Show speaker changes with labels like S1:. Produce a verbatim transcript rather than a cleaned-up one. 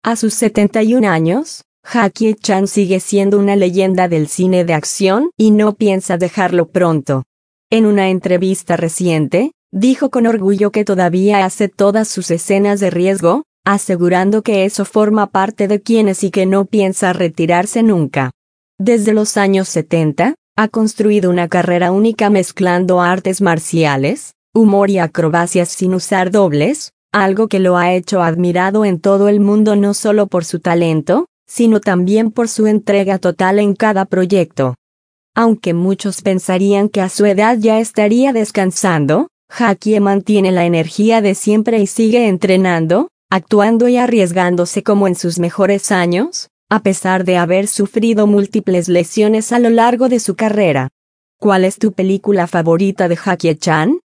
S1: A sus setenta y un años, Jackie Chan sigue siendo una leyenda del cine de acción y no piensa dejarlo pronto. En una entrevista reciente, dijo con orgullo que todavía hace todas sus escenas de riesgo, asegurando que eso forma parte de quién es y que no piensa retirarse nunca. Desde los años setenta, ha construido una carrera única mezclando artes marciales, humor y acrobacias sin usar dobles, algo que lo ha hecho admirado en todo el mundo no solo por su talento, sino también por su entrega total en cada proyecto. Aunque muchos pensarían que a su edad ya estaría descansando, Jackie mantiene la energía de siempre y sigue entrenando, actuando y arriesgándose como en sus mejores años, a pesar de haber sufrido múltiples lesiones a lo largo de su carrera. ¿Cuál es tu película favorita de Jackie Chan?